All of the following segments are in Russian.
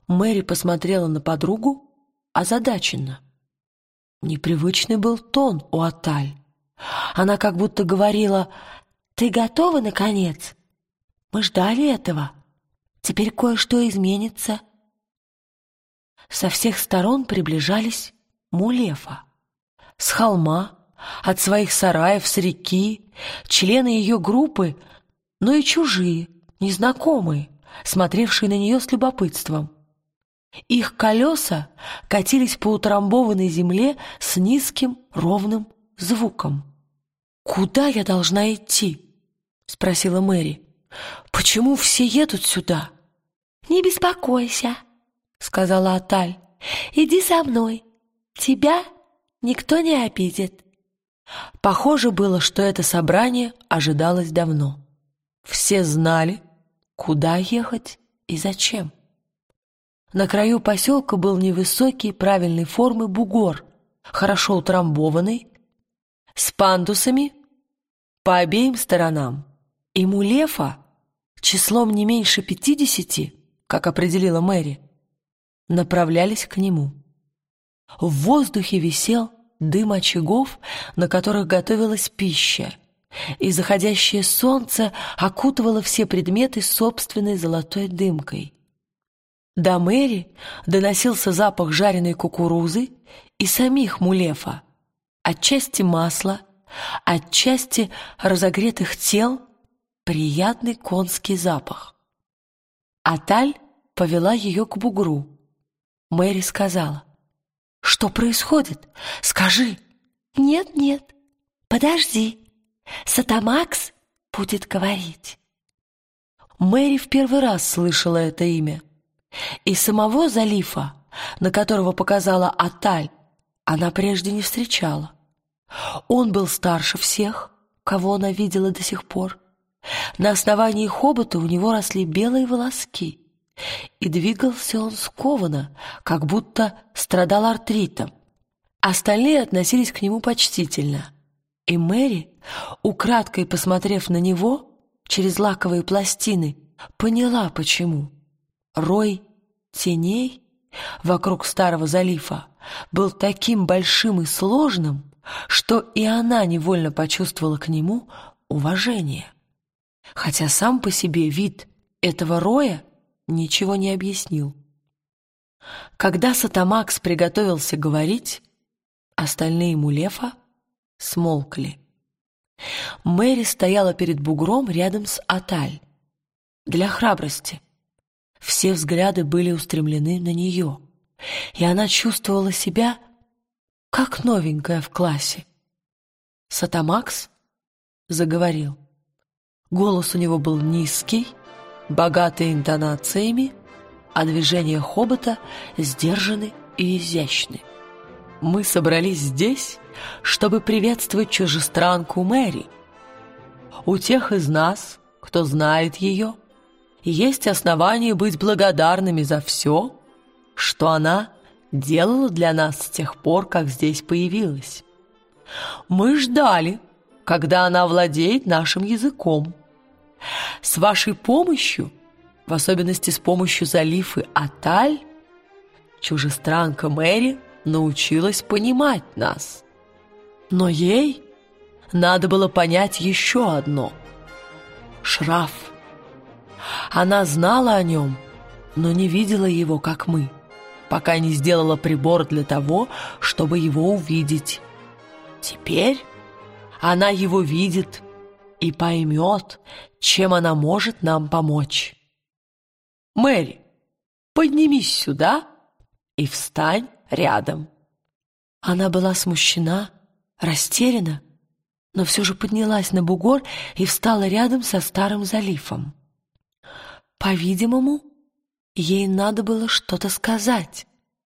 Мэри посмотрела на подругу озадаченно. Непривычный был тон у Аталь. Она как будто говорила: «Ты готова, наконец? Мы ждали этого. Теперь кое-что изменится». Со всех сторон приближались Мулефа. С холма, от своих сараев, с реки, члены ее группы, но и чужие, незнакомые, смотревшие на нее с любопытством. Их колеса катились по утрамбованной земле с низким ровным звуком. «Куда я должна идти?» — спросила Мэри. «Почему все едут сюда?» «Не беспокойся», — сказала Аталь. «Иди со мной. Тебя никто не обидит». Похоже было, что это собрание ожидалось давно. Все знали, куда ехать и зачем. На краю поселка был невысокий, правильной формы бугор, хорошо утрамбованный, с пандусами по обеим сторонам. И Мулефа, числом не меньше 50, как определила Мэри, направлялись к нему. В воздухе висел дым очагов, на которых готовилась пища, и заходящее солнце окутывало все предметы собственной золотой дымкой. До Мэри доносился запах жареной кукурузы и самих Мулефа, отчасти масла, отчасти разогретых тел, приятный конский запах. Аталь повела ее к бугру. Мэри сказала: «Что происходит? Скажи». «Нет, подожди. Сатамакс будет говорить». Мэри в первый раз слышала это имя. И самого Залифа, на которого показала Аталь, она прежде не встречала. Он был старше всех, кого она видела до сих пор. На основании хобота у него росли белые волоски, и двигался он скованно, как будто страдал артритом. Остальные относились к нему почтительно, и Мэри, украдкой посмотрев на него через лаковые пластины, поняла, почему. Рой теней вокруг старого Залифа был таким большим и сложным, что и она невольно почувствовала к нему уважение. Хотя сам по себе вид этого роя ничего не объяснил. Когда Сатамакс приготовился говорить, остальные Мулефа смолкли. Мэри стояла перед бугром рядом с Аталь. Для храбрости. Все взгляды были устремлены на нее, и она чувствовала себя как новенькая в классе. Сатамакс заговорил. Голос у него был низкий, богатый интонациями, а движения хобота сдержаны и изящны. «Мы собрались здесь, чтобы приветствовать чужестранку Мэри. У тех из нас, кто знает ее, есть основания быть благодарными за все, что она делала для нас с тех пор, как здесь появилась. Мы ждали, когда она владеет нашим языком. С вашей помощью, в особенности с помощью Залифы Аталь, чужестранка Мэри научилась понимать нас. Но ей надо было понять еще одно — шраф. Она знала о нем, но не видела его, как мы, пока не сделала прибор для того, чтобы его увидеть. Теперь она его видит и поймет, чем она может нам помочь. Мэри, поднимись сюда и встань рядом». Она была смущена, растеряна, но все же поднялась на бугор и встала рядом со старым Залифом. По-видимому, ей надо было что-то сказать.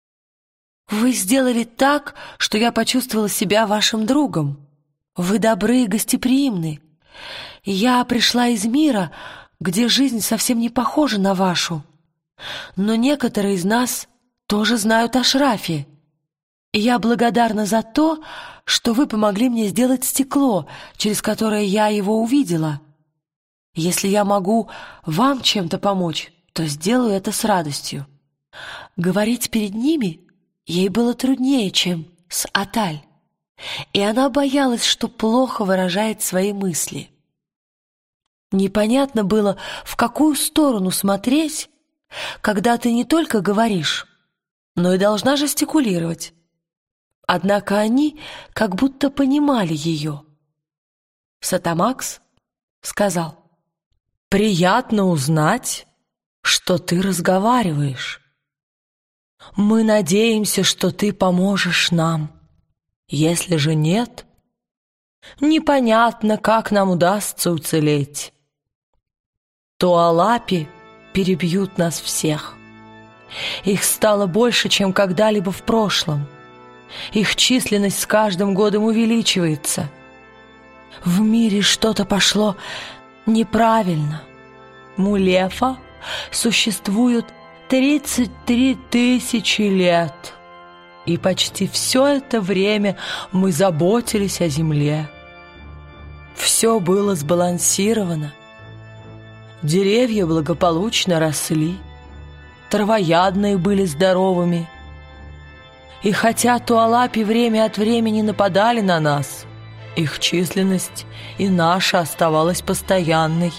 «Вы сделали так, что я почувствовала себя вашим другом. Вы добры и гостеприимны. Я пришла из мира, где жизнь совсем не похожа на вашу. Но некоторые из нас тоже знают о шрафе. И я благодарна за то, что вы помогли мне сделать стекло, через которое я его увидела. Если я могу вам чем-то помочь, то сделаю это с радостью. говорить перед ними ей было труднее, чем с Аталь, и она боялась, что плохо выражает свои мысли. Непонятно было, в какую сторону смотреть, когда ты не только говоришь, но и должна жестикулировать. Однако они как будто понимали ее. Сатамакс сказал: «Приятно узнать, что ты разговариваешь. Мы надеемся, что ты поможешь нам. Если же нет, непонятно, как нам удастся уцелеть. Туалапи перебьют нас всех. Их стало больше, чем когда-либо в прошлом. Их численность с каждым годом увеличивается. В мире что-то пошло неправильно. Мулефа существует 33 тысячи лет, и почти все это время мы заботились о земле. Все было сбалансировано. Деревья благополучно росли, травоядные были здоровыми. И хотя туалапи время от времени нападали на нас, их численность и наша оставалась постоянной.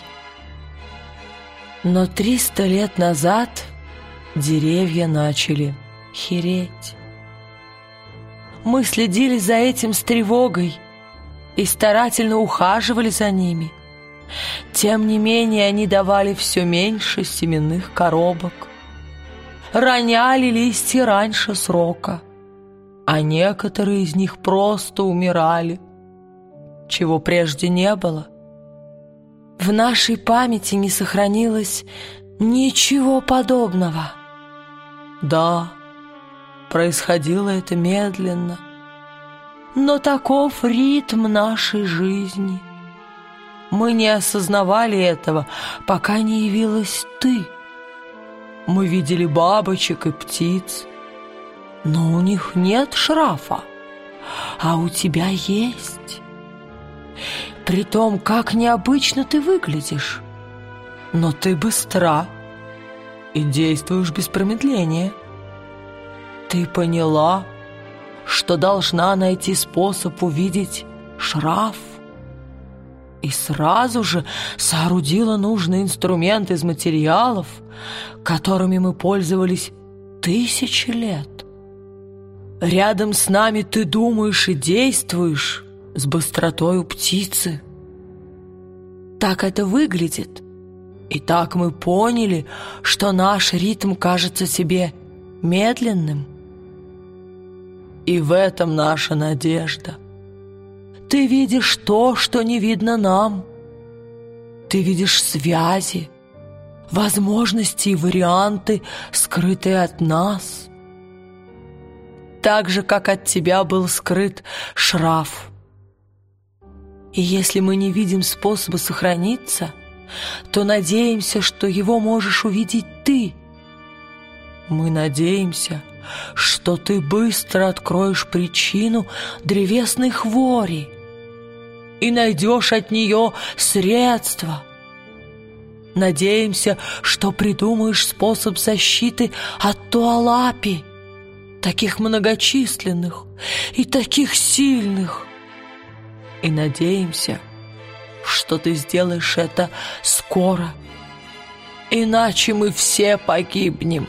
Но 300 лет назад деревья начали хереть. Мы следили за этим с тревогой и старательно ухаживали за ними. Тем не менее, они давали все меньше семенных коробок, роняли листья раньше срока, а некоторые из них просто умирали, чего прежде не было. В нашей памяти не сохранилось ничего подобного. Да, происходило это медленно, но таков ритм нашей жизни. Мы не осознавали этого, пока не явилась ты. Мы видели бабочек и птиц, но у них нет шрафа, а у тебя есть. При том, как необычно ты выглядишь, но ты быстра и действуешь без промедления. Ты поняла, что должна найти способ увидеть шраф, и сразу же соорудила нужный инструмент из материалов, которыми мы пользовались 1000 лет. Рядом с нами ты думаешь и действуешь с быстротою птицы. Так это выглядит, и так мы поняли, что наш ритм кажется себе медленным. И в этом наша надежда. Ты видишь то, что не видно нам. Ты видишь связи, возможности и варианты, скрытые от нас. Так же, как от тебя был скрыт шраф. И если мы не видим способа сохраниться, то надеемся, что его можешь увидеть ты. Мы надеемся, что ты быстро откроешь причину древесной хвори и найдешь от нее средства. Надеемся, что придумаешь способ защиты от туалапи, таких многочисленных и таких сильных. И надеемся, что ты сделаешь это скоро, иначе мы все погибнем.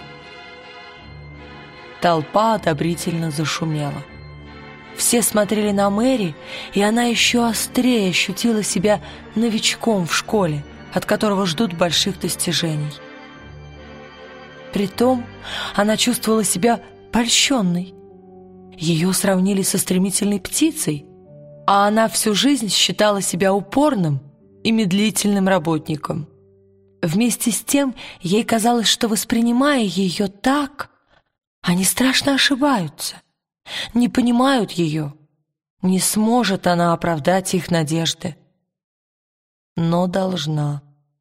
Толпа одобрительно зашумела. Все смотрели на Мэри, и она еще острее ощутила себя новичком в школе, от которого ждут больших достижений. Притом она чувствовала себя польщенной. Ее сравнили со стремительной птицей, а она всю жизнь считала себя упорным и медлительным работником. Вместе с тем ей казалось, что, воспринимая ее так, они страшно ошибаются, не понимают ее, не сможет она оправдать их надежды. Но должна.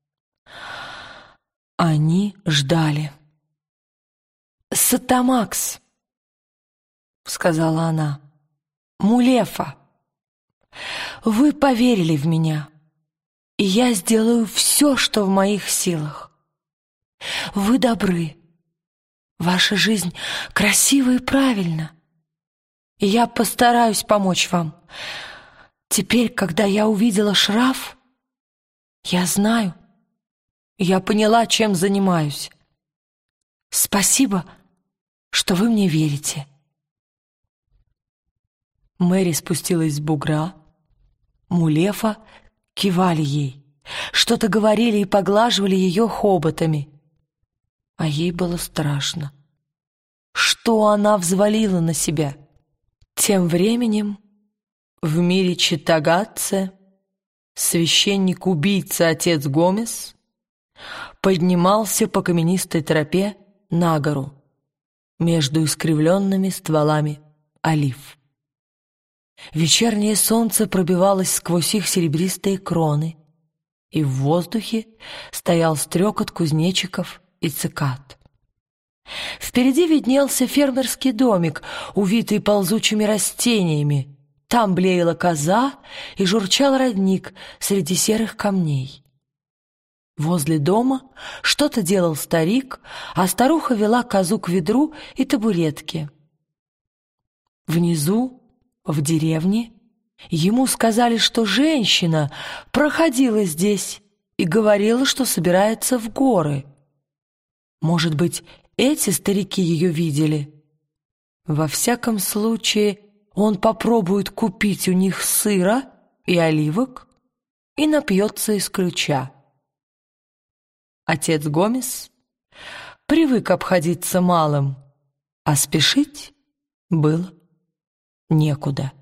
Они ждали. «Сатамакс», — сказала она, — «Мулефа, вы поверили в меня, и я сделаю все, что в моих силах. Вы добры, ваша жизнь красива и правильна, и я постараюсь помочь вам. Теперь, когда я увидела шраф, я знаю, я поняла, чем занимаюсь. Спасибо, что вы мне верите». Мэри спустилась с бугра. Мулефа кивали ей, что-то говорили и поглаживали ее хоботами. А ей было страшно. Что она взвалила на себя? Тем временем в мире Читтагатце священник-убийца отец Гомес поднимался по каменистой тропе на гору между искривленными стволами олив. Вечернее солнце пробивалось сквозь их серебристые кроны, и в воздухе стоял стрекот кузнечиков и цикад. Впереди виднелся фермерский домик, увитый ползучими растениями. Там блеяла коза и журчал родник среди серых камней. Возле дома что-то делал старик, а старуха вела козу к ведру и табуретке. Внизу, в деревне, ему сказали, что женщина проходила здесь и говорила, что собирается в горы. Может быть, эти старики ее видели? Во всяком случае, он попробует купить у них сыра и оливок и напьется из ключа. Отец Гомес привык обходиться малым, а спешить было некуда.